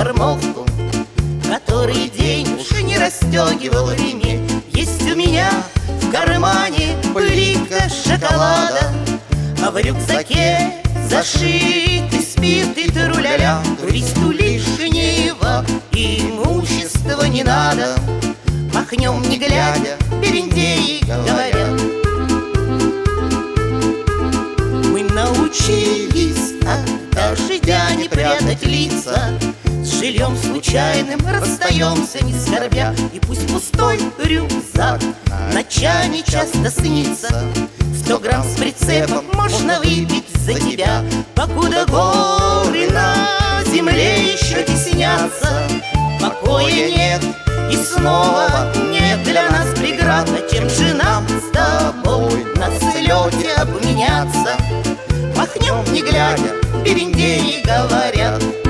штормовку, который день уж не расстегивал ремень. Есть у меня в кармане плитка шоколада, а в рюкзаке зашиты спирт и тру-ля-ля. Туристу лишнего имущества не надо. Махнем, не глядя, берендеи говорят. Мы научились от дождя не прятать лица, с жильем случайным расстаемся, не скорбя. И пусть пустой рюкзак ночами часто снится, 100 грамм с прицепом можно выпить за тебя. Покуда горы на земле еще теснятся, покоя нет и снова нет для нас преград. А чем же нам с тобой на взлете обменяться? Махнем, не глядя, берендеи говорят.